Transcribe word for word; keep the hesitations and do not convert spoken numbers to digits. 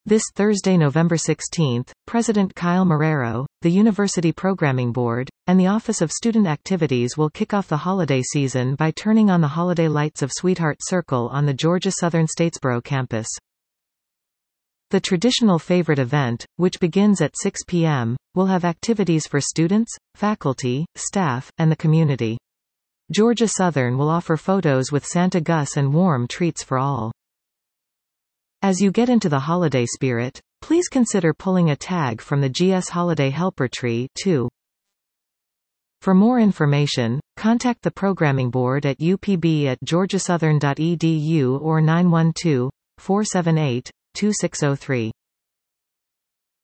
This Thursday, November sixteenth, President Kyle Marrero, the University Programming Board, and the Office of Student Activities will kick off the holiday season by turning on the holiday lights of Sweetheart Circle on the Georgia Southern Statesboro campus. The traditional favorite event, which begins at six p m, will have activities for students, faculty, staff, and the community. Georgia Southern will offer photos with Santa Gus and warm treats for all. As you get into the holiday spirit, please consider pulling a tag from the G S Holiday Helper Tree, too. For more information, contact the Programming Board at U P B at georgia southern dot e d u or nine one two, four seven eight, two six zero three.